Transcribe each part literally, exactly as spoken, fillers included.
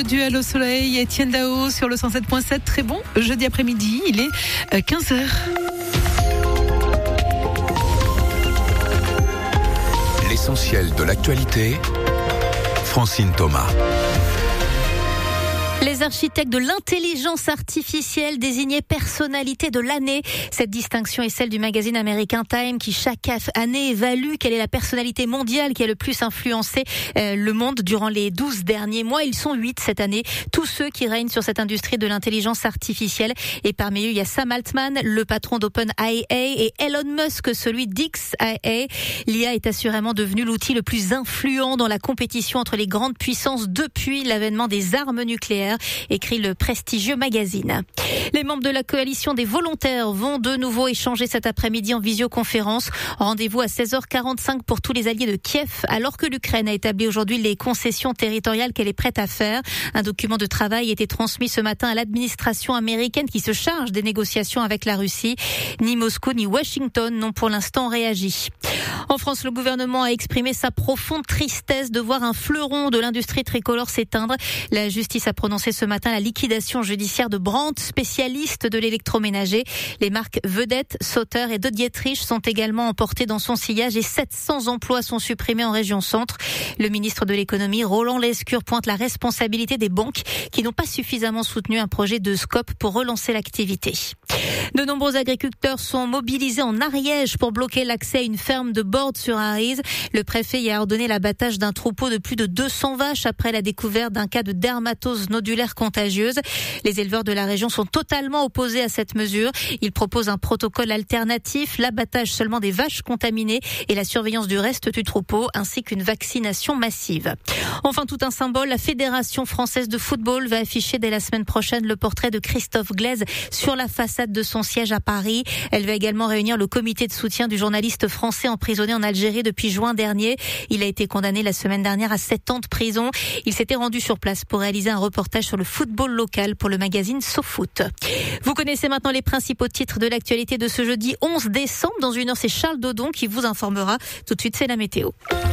du Halo Soleil, Etienne Dao sur le cent sept point sept. Très bon jeudi après-midi, il est quinze heures. L'essentiel de l'actualité, Francine Thomas. Les architectes de l'intelligence artificielle désignés personnalité de l'année. Cette distinction est celle du magazine américain Time qui chaque année évalue quelle est la personnalité mondiale qui a le plus influencé euh, le monde durant les douze derniers mois. Ils sont huit cette année, tous ceux qui règnent sur cette industrie de l'intelligence artificielle. Et parmi eux, il y a Sam Altman, le patron d'OpenAI, et Elon Musk, celui d'X A I. L'I A est assurément devenu l'outil le plus influent dans la compétition entre les grandes puissances depuis l'avènement des armes nucléaires, écrit le prestigieux magazine. Les membres de la coalition des volontaires vont de nouveau échanger cet après-midi en visioconférence. Rendez-vous à seize heures quarante-cinq pour tous les alliés de Kiev, alors que l'Ukraine a établi aujourd'hui les concessions territoriales qu'elle est prête à faire. Un document de travail a été transmis ce matin à l'administration américaine qui se charge des négociations avec la Russie. Ni Moscou ni Washington n'ont pour l'instant réagi. En France, le gouvernement a exprimé sa profonde tristesse de voir un fleuron de l'industrie tricolore s'éteindre. La justice a prononcé ce matin la liquidation judiciaire de Brandt, spécialiste de l'électroménager. Les marques Vedette, Sauter et De Dietrich sont également emportées dans son sillage et sept cents emplois sont supprimés en région centre. Le ministre de l'économie, Roland Lescure, pointe la responsabilité des banques qui n'ont pas suffisamment soutenu un projet de Scope pour relancer l'activité. De nombreux agriculteurs sont mobilisés en Ariège pour bloquer l'accès à une ferme de Bordes-sur-Arize. Le préfet y a ordonné l'abattage d'un troupeau de plus de deux cents vaches après la découverte d'un cas de dermatose nodulaire contagieuse. Les éleveurs de la région sont totalement opposés à cette mesure. Ils proposent un protocole alternatif, l'abattage seulement des vaches contaminées et la surveillance du reste du troupeau, ainsi qu'une vaccination massive. Enfin, tout un symbole, la Fédération française de football va afficher dès la semaine prochaine le portrait de Christophe Glaise sur la façade de son siège à Paris. Elle va également réunir le comité de soutien du journaliste français emprisonné en Algérie depuis juin dernier. Il a été condamné la semaine dernière à sept ans de prison. Il s'était rendu sur place pour réaliser un reportage sur le football local pour le magazine SoFoot. Vous connaissez maintenant les principaux titres de l'actualité de ce jeudi onze décembre. Dans une heure, c'est Charles Dodon qui vous informera. Tout de suite, c'est la météo.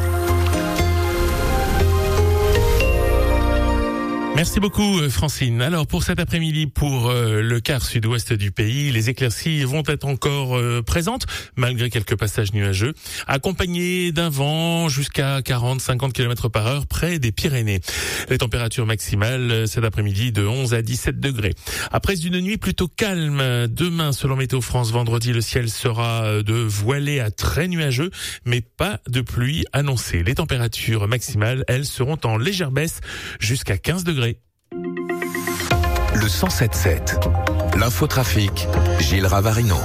Merci beaucoup Francine. Alors pour cet après-midi, pour euh, le quart sud-ouest du pays, les éclaircies vont être encore euh, présentes malgré quelques passages nuageux, accompagnés d'un vent jusqu'à quarante à cinquante kilomètres par heure près des Pyrénées. Les températures maximales euh, cet après-midi de onze à dix-sept degrés. Après une nuit plutôt calme, demain selon Météo France, vendredi, le ciel sera de voilé à très nuageux, mais pas de pluie annoncée. Les températures maximales, elles, seront en légère baisse jusqu'à quinze degrés. Le cent sept sept, l'infotrafic, Gilles Ravarino.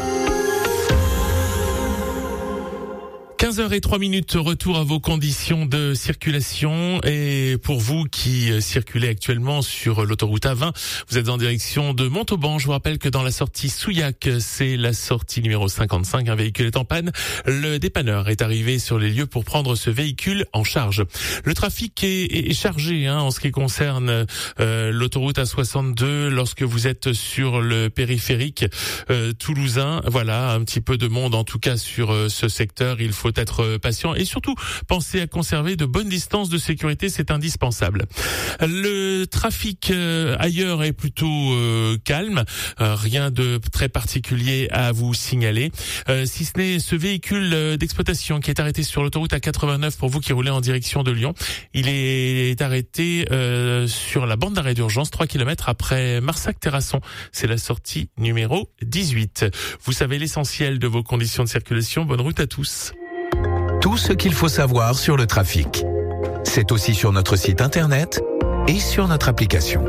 quinze heures zéro trois minutes, retour à vos conditions de circulation. Et pour vous qui circulez actuellement sur l'autoroute A vingt, vous êtes en direction de Montauban. Je vous rappelle que dans la sortie Souillac, c'est la sortie numéro cinquante-cinq, un véhicule est en panne. Le dépanneur est arrivé sur les lieux pour prendre ce véhicule en charge. Le trafic est, est chargé hein, en ce qui concerne euh, l'autoroute A soixante-deux lorsque vous êtes sur le périphérique euh, toulousain. Voilà, un petit peu de monde en tout cas sur euh, ce secteur. Il faut être patient et surtout penser à conserver de bonnes distances de sécurité, c'est indispensable. Le trafic euh, ailleurs est plutôt euh, calme, euh, rien de très particulier à vous signaler, euh, si ce n'est ce véhicule euh, d'exploitation qui est arrêté sur l'autoroute A quatre-vingt-neuf pour vous qui roulez en direction de Lyon. Il est arrêté euh, sur la bande d'arrêt d'urgence, trois kilomètres après Marsac-Terrasson. C'est la sortie numéro dix-huit. Vous savez l'essentiel de vos conditions de circulation. Bonne route à tous. Tout ce qu'il faut savoir sur le trafic. C'est aussi sur notre site internet et sur notre application.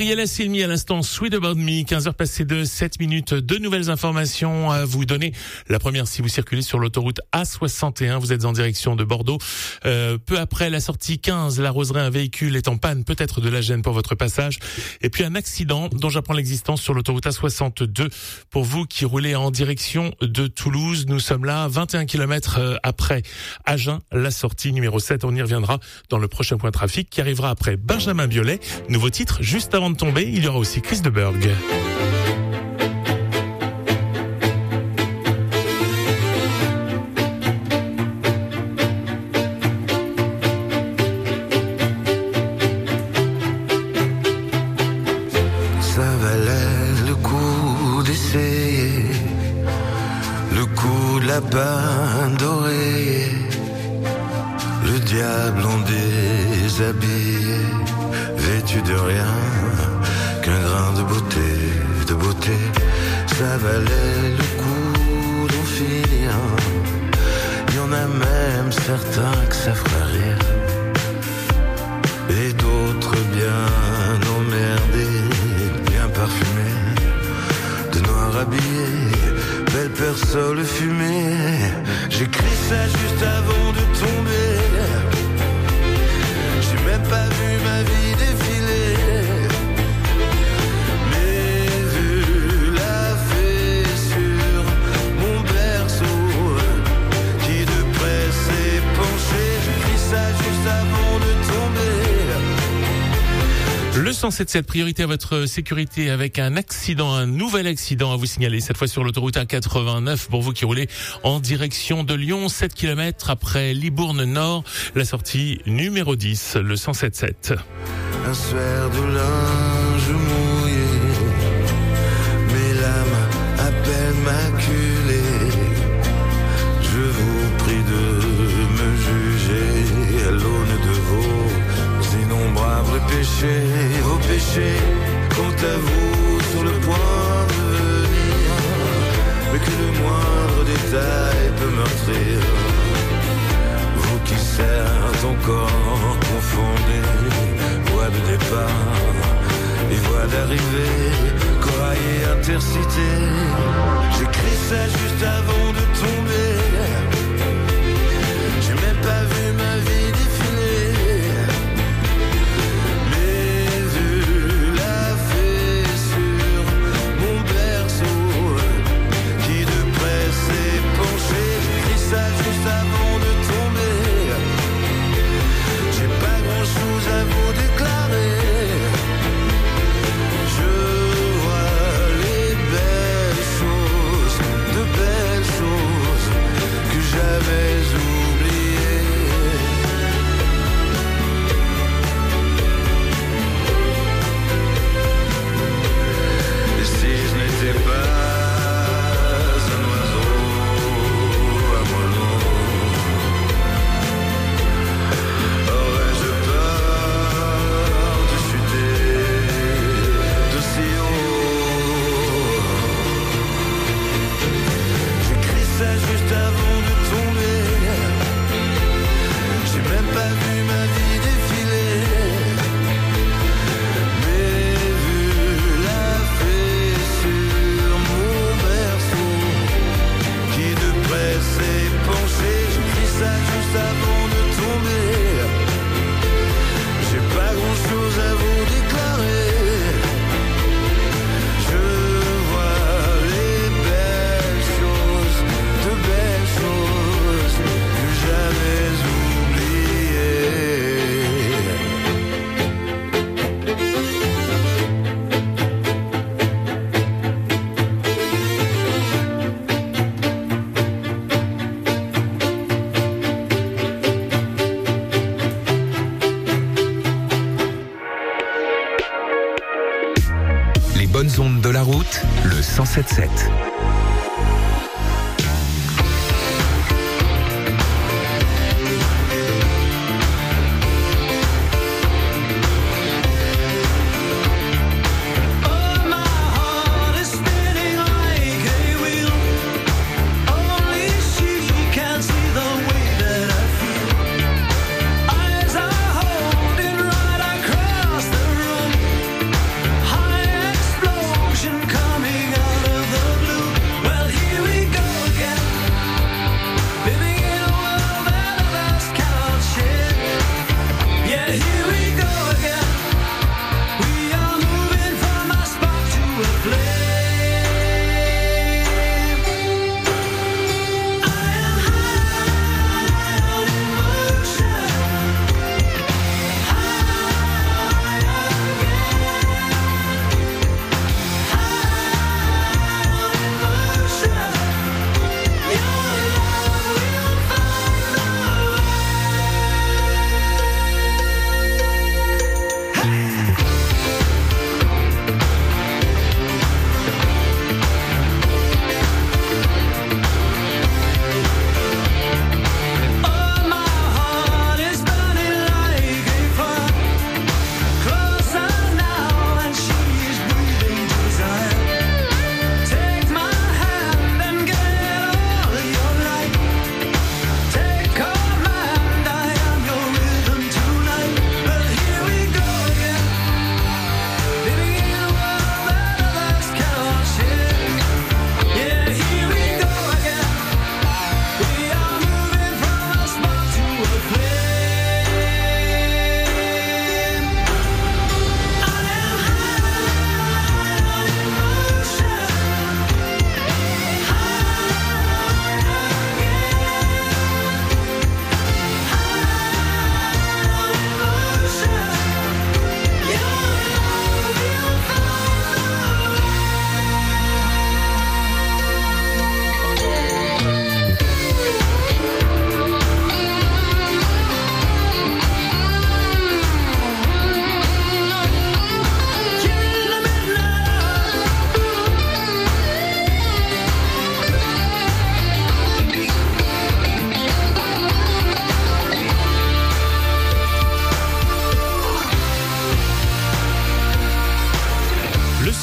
Gabriella Cilmi à l'instant, Sweet About Me, quinze heures passées de sept minutes. Deux nouvelles informations à vous donner. La première, si vous circulez sur l'autoroute A soixante et un, vous êtes en direction de Bordeaux. Euh, peu après la sortie quinze, la Roseraie, un véhicule est en panne, peut-être de la gêne pour votre passage. Et puis un accident dont j'apprends l'existence sur l'autoroute A soixante-deux. Pour vous qui roulez en direction de Toulouse, nous sommes là, vingt et un kilomètres après Agen, la sortie numéro sept. On y reviendra dans le prochain point trafic qui arrivera après Benjamin Biolay. Nouveau titre, juste avant de tomber, il y aura aussi Chris de Burgh. Ça valait le coup d'essayer, le coup de la bande d'oreiller, le diable en déshabillé, vêtu de rien qu'un grain de beauté, de beauté. Ça valait le coup d'en finir. Il y en a même certains que ça fera rire, et d'autres bien emmerdés, bien parfumés, de noir habillés, belle personne fumée. J'écris ça juste avant de tomber. J'ai même pas vu ma vie défiler, mais vu la fée sur mon berceau qui de près s'est penché. J'écris ça juste avant de tomber. Le cent sept sept, priorité à votre sécurité avec un accident, un nouvel accident à vous signaler, cette fois sur l'autoroute A quatre-vingt-neuf pour vous qui roulez en direction de Lyon, sept kilomètres après Libourne Nord, la sortie numéro dix, le cent sept sept. Un suaire de linge mouillé, mes lames à peine maculées. Je vous prie de me juger à l'aune de vos innombrables péchés. Vos péchés, quant à vous, sur le point de venir, mais que le moindre détail peut meurtrir. Vous qui certes encore confondez voie de départ et voie d'arrivée, corail et intercité. J'écris ça juste avant de tomber. J'ai même pas vu ma vie défiler, juste avant de tomber. J'ai pas grand chose à vous déclarer. Je vois les belles choses, de belles choses que j'avais oubliées. Et si je n'étais pas juste avant de tomber, j'ai même pas vu ma vie défiler, mais vu la fée sur mon berceau qui de près s'est penché. J'écris ça juste avant de tomber. J'ai pas grand chose à vous déclarer. Les bonnes ondes de la route, le cent sept sept.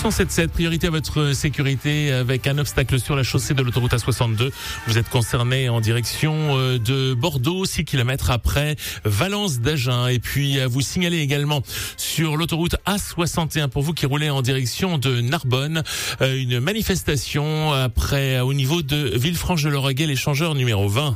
cent sept sept, priorité à votre sécurité avec un obstacle sur la chaussée de l'autoroute A soixante-deux. Vous êtes concerné en direction de Bordeaux, six kilomètres après Valence d'Agen. Et puis à vous signaler également sur l'autoroute A soixante et un pour vous qui roulez en direction de Narbonne, une manifestation après au niveau de Villefranche-de-Lauragais, l'échangeur numéro vingt.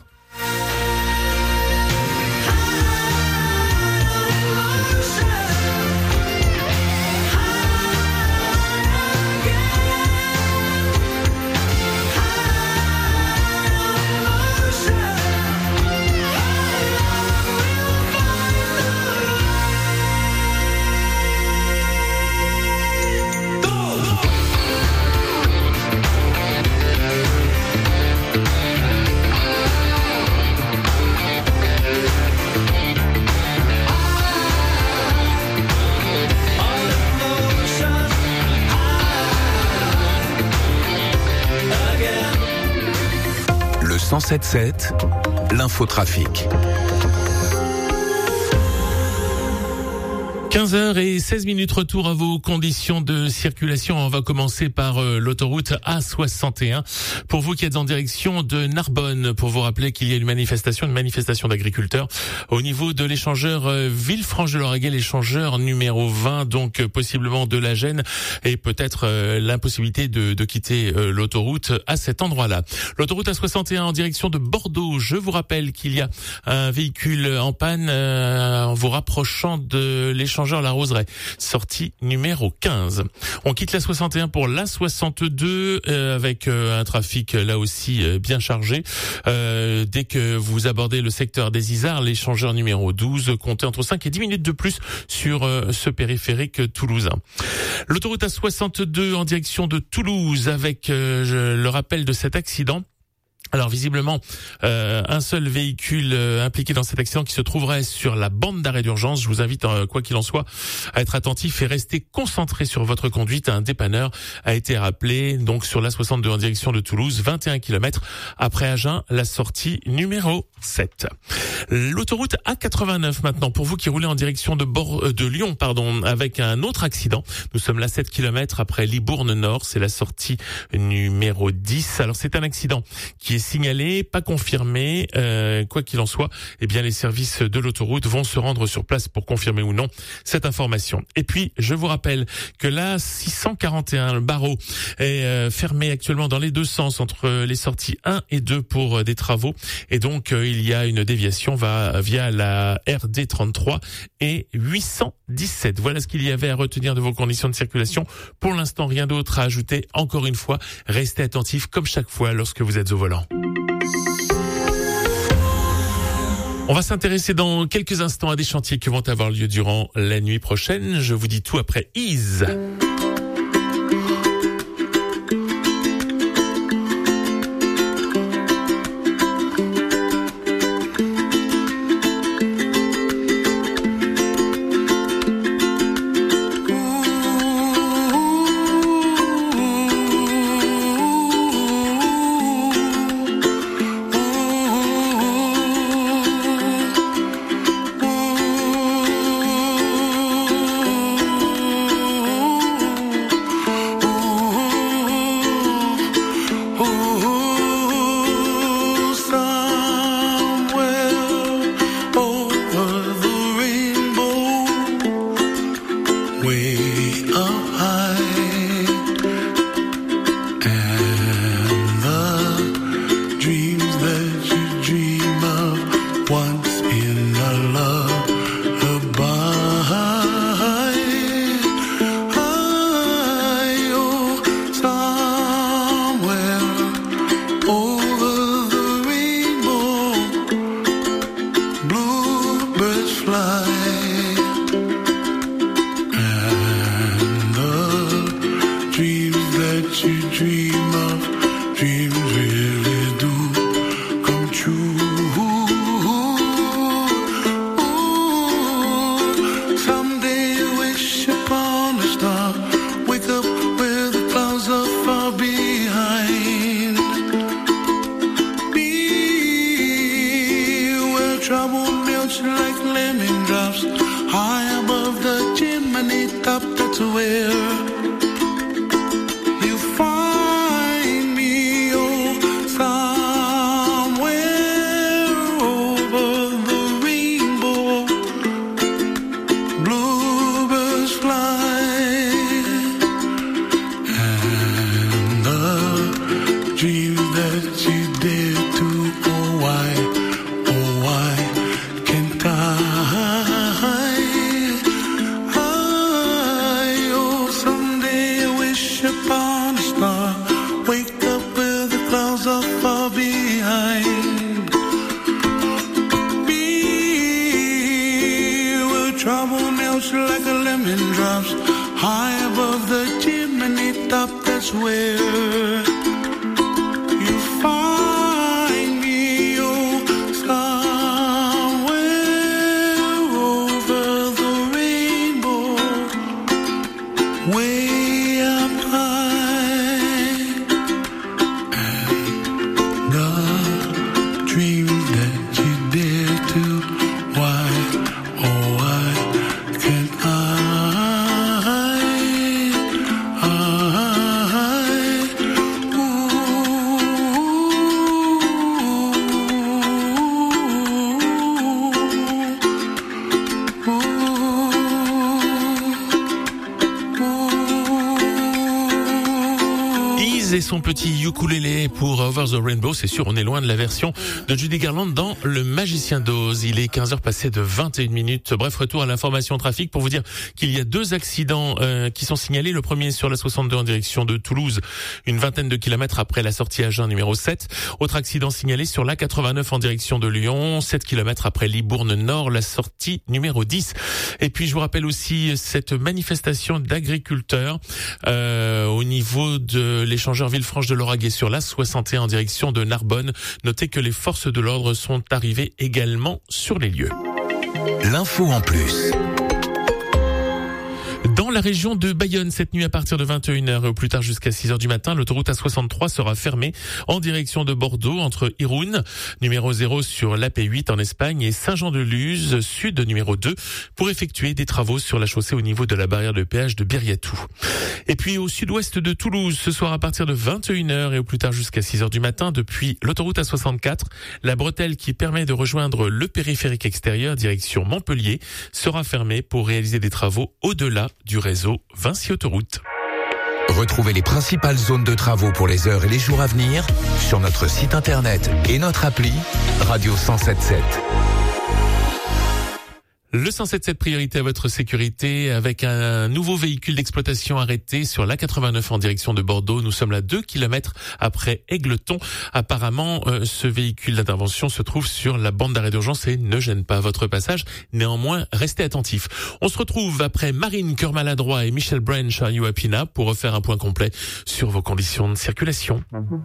cent sept sept, l'infotrafic. quinze heures seize minutes, retour à vos conditions de circulation. On va commencer par euh, l'autoroute A soixante et un. Pour vous qui êtes en direction de Narbonne, pour vous rappeler qu'il y a une manifestation, une manifestation d'agriculteurs au niveau de l'échangeur euh, Villefranche-de-Lauragais, l'échangeur numéro vingt, donc euh, possiblement de la gêne et peut-être euh, l'impossibilité de, de quitter euh, l'autoroute à cet endroit-là. L'autoroute A soixante et un en direction de Bordeaux. Je vous rappelle qu'il y a un véhicule en panne euh, en vous rapprochant de l'échangeur La Roseraie, sortie numéro quinze. On quitte la soixante et un pour la soixante-deux euh, avec euh, un trafic euh, là aussi euh, bien chargé. Euh, dès que vous abordez le secteur des Isards, l'échangeur numéro douze, comptez entre cinq et dix minutes de plus sur euh, ce périphérique toulousain. L'autoroute A soixante-deux en direction de Toulouse avec euh, je, le rappel de cet accident. Alors visiblement, euh, un seul véhicule euh, impliqué dans cet accident qui se trouverait sur la bande d'arrêt d'urgence. Je vous invite, euh, quoi qu'il en soit, à être attentif et rester concentré sur votre conduite. Un dépanneur a été rappelé donc sur l'A soixante-deux en direction de Toulouse, vingt et un kilomètres après Agen, la sortie numéro sept. L'autoroute A quatre-vingt-neuf maintenant, pour vous qui roulez en direction de, Bord- de Lyon, pardon, avec un autre accident. Nous sommes là sept kilomètres après Libourne Nord, c'est la sortie numéro dix. Alors c'est un accident qui est signalé, pas confirmé, euh, quoi qu'il en soit, eh bien les services de l'autoroute vont se rendre sur place pour confirmer ou non cette information. Et puis, je vous rappelle que la six cent quarante et un, le barreau, est euh, fermé actuellement dans les deux sens entre les sorties un et deux pour euh, des travaux. Et donc, euh, il y a une déviation va via la R D trente-trois et huit cent dix-sept. Voilà ce qu'il y avait à retenir de vos conditions de circulation. Pour l'instant, rien d'autre à ajouter. Encore une fois, restez attentifs comme chaque fois lorsque vous êtes au volant. On va s'intéresser dans quelques instants à des chantiers qui vont avoir lieu durant la nuit prochaine. Je vous dis tout après Ease. High above the chimney top, that's where why, oh why can't I? I, oh someday I wish upon a star, wake up with the clouds are far behind. Be where trouble melts like a lemon drops, high above the chimney top, that's where you find me, oh, somewhere over the rainbow, way up high, and the dreams that you dare to, why, oh why can't I? Et son petit ukulélé pour Over the Rainbow, c'est sûr, on est loin de la version de Judy Garland dans Le Magicien d'Oz. Il est quinze heures passées de vingt et une minutes. Bref, retour à l'information trafic pour vous dire qu'il y a deux accidents euh, qui sont signalés. Le premier sur la soixante-deux en direction de Toulouse, une vingtaine de kilomètres après la sortie Agen numéro sept. Autre accident signalé sur l'A quatre-vingt-neuf en direction de Lyon, sept kilomètres après Libourne Nord, la sortie numéro dix. Et puis je vous rappelle aussi cette manifestation d'agriculteurs euh, au niveau de l'échangeur Villefranche de Lauragais sur la soixante et un en direction de Narbonne. Notez que les forces de l'ordre sont arrivées également sur les lieux. L'info en plus. Dans la région de Bayonne, cette nuit à partir de vingt et une heures et au plus tard jusqu'à six heures du matin, l'autoroute A soixante-trois sera fermée en direction de Bordeaux entre Irun, numéro zéro sur l'A P huit en Espagne, et Saint-Jean-de-Luz, sud numéro deux, pour effectuer des travaux sur la chaussée au niveau de la barrière de péage de Biriatou. Et puis au sud-ouest de Toulouse, ce soir à partir de vingt et une heures et au plus tard jusqu'à six heures du matin, depuis l'autoroute A soixante-quatre, la bretelle qui permet de rejoindre le périphérique extérieur direction Montpellier sera fermée pour réaliser des travaux au-delà du réseau Vinci Autoroute. Retrouvez les principales zones de travaux pour les heures et les jours à venir sur notre site internet et notre appli Radio cent sept sept. Le cent sept sept, priorité à votre sécurité, avec un nouveau véhicule d'exploitation arrêté sur l'A quatre-vingt-neuf en direction de Bordeaux. Nous sommes à deux kilomètres après Égletons. Apparemment, euh, ce véhicule d'intervention se trouve sur la bande d'arrêt d'urgence et ne gêne pas votre passage. Néanmoins, restez attentifs. On se retrouve après Marine Cœur Maladroit et Michel Branch, Are You Happy Now, pour refaire un point complet sur vos conditions de circulation.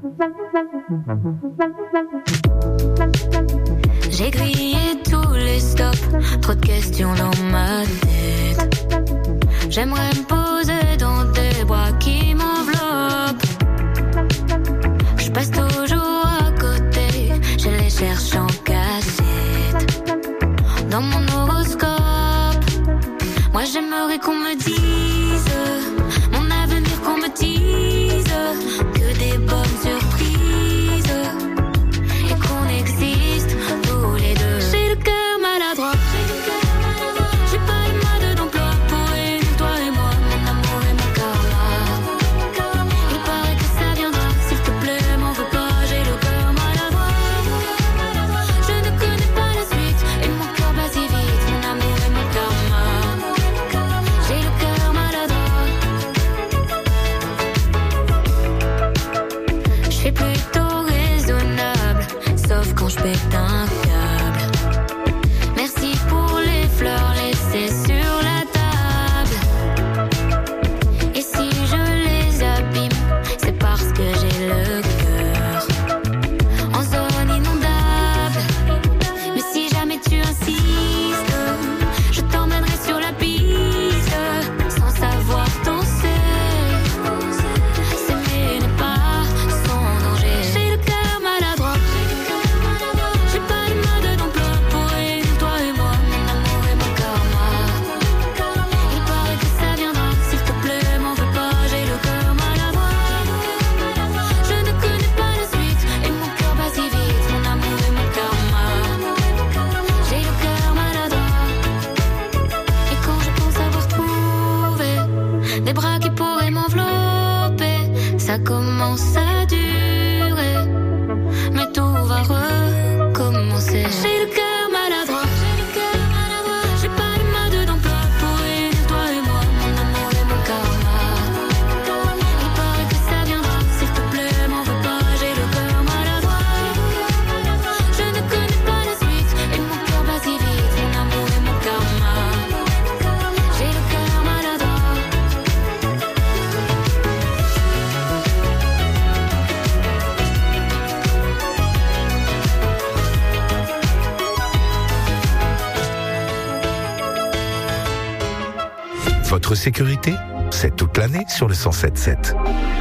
J'ai grillé tous les stops, trop de questions dans ma tête. J'aimerais me poser dans des bras qui m'enveloppent. Je passe toujours à côté, je les cherche en cachette. Dans mon horoscope, moi j'aimerais qu'on me dise mon avenir, qu'on me dise que des bonnes surprises et qu'on existe tous les deux. J'ai le cœur maladroit, j'ai pas le mode d'emploi pour réunir toi et moi, mon amour et mon karma. Il paraît que ça viendra, s'il te plaît, m'en veux pas, j'ai le cœur maladroit. Je ne connais pas la suite et mon cœur bat si vite, mon amour et mon karma. J'ai le cœur maladroit. Je suis plutôt raisonnable, sauf quand je pète un câble. Merci pour les fleurs laissées sur la table. Et si je les abîme, c'est parce que j'ai le cœur en zone inondable. Mais si jamais tu insistes, je t'emmènerai sur la piste sans savoir danser. S'aimer n'est pas sans danger. J'ai le cœur maladroit, j'ai pas le mode d'emploi pour réunir toi et moi, mon amour et mon karma. Il paraît que ça viendra, s'il te plaît, m'en veux pas, j'ai le cœur maladroit. Je ne connais pas la suite et mon cœur bat si vite, mon amour et mon karma. J'ai le cœur maladroit. Et quand je pense avoir trouvé des bras qui pourraient m'envelopper, ça commence à durer, mais tout va recommencer. Votre sécurité, c'est toute l'année sur le cent sept sept.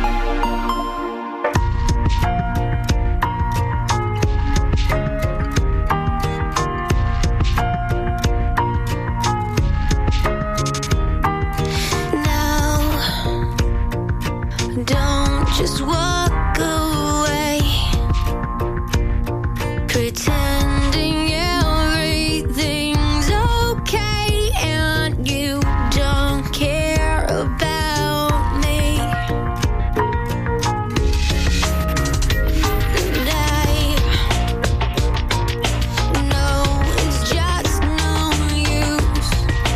Just walk away, pretending everything's okay, and you don't care about me. And I know it's just no use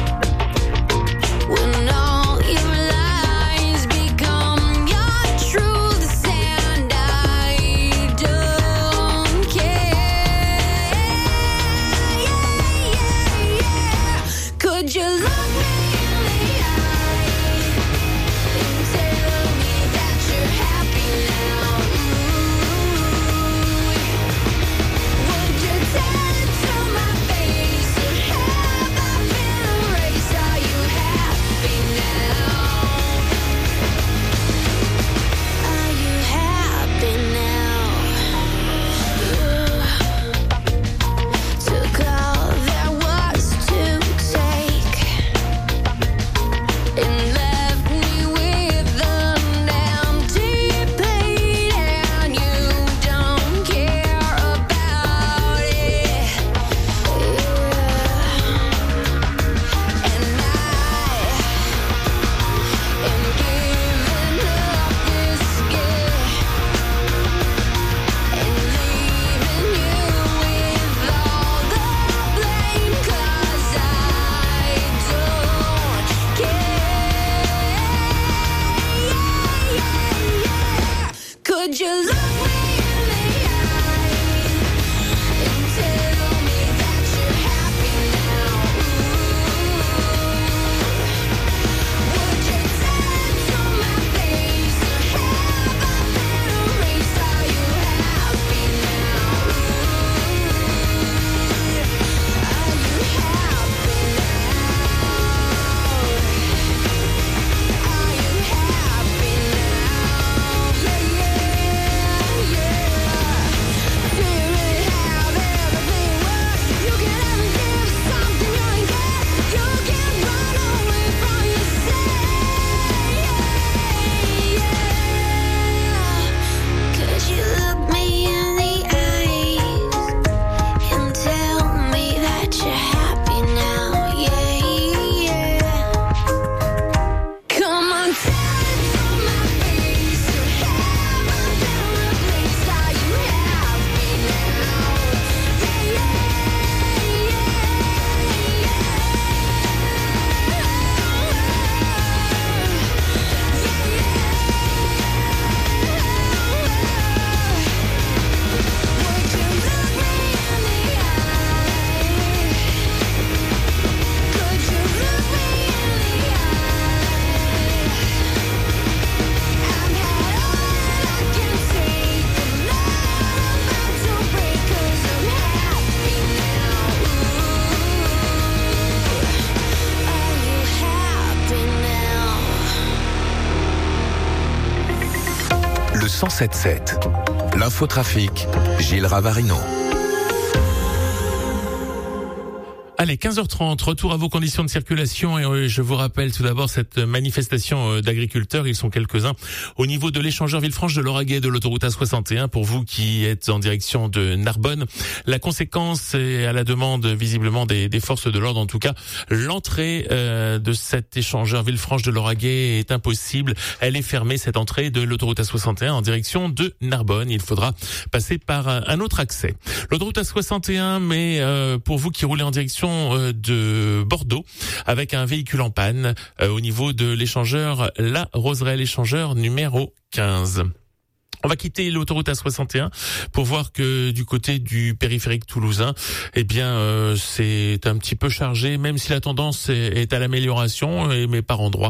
when all your lies become your truths, and I don't care. Yeah, yeah, yeah. Could you look me in the eye and tell me that you're happy now? Ooh. Would you tell it to my face, or have I been erased? Are you happy now? Are you happy now? Took all there was to take and left me with an empty plate, and you don't care about it. And I am giving up this gift and leaving you with all the blame, 'cause I don't care. Yeah, yeah, yeah. Could you look me in the eye and tell me that you're happy now? Would you tell it to my face, or have I been erased? Are you happy now? Are you happy now? Are you happy now? Yeah, yeah, yeah. Do you really have everything worth? You can ever give something you ain't got. You can run away from yourself. Yeah, yeah. Could you look me in the eyes and tell me that you're happy now? Yeah, yeah. Come on, tell it to my face, or have I been replaced? Are you happy now? Yeah, yeah, Le cent sept sept. L'infotrafic, Gilles Ravarino. Allez, quinze heures trente, retour à vos conditions de circulation, et je vous rappelle tout d'abord cette manifestation d'agriculteurs. Ils sont quelques-uns au niveau de l'échangeur Villefranche de Lauragais de l'autoroute A soixante et un. Pour vous qui êtes en direction de Narbonne, la conséquence est à la demande visiblement des, des forces de l'ordre. En tout cas, l'entrée euh, de cet échangeur Villefranche de Lauragais est impossible. Elle est fermée, cette entrée de l'autoroute A soixante et un en direction de Narbonne. Il faudra passer par un autre accès. L'autoroute A soixante et un, mais euh, pour vous qui roulez en direction de Bordeaux avec un véhicule en panne euh, au niveau de l'échangeur La Roseraie, l'échangeur numéro quinze. On va quitter l'autoroute A soixante et un pour voir que du côté du périphérique toulousain, eh bien, euh, c'est un petit peu chargé, même si la tendance est, est à l'amélioration, mais par endroits.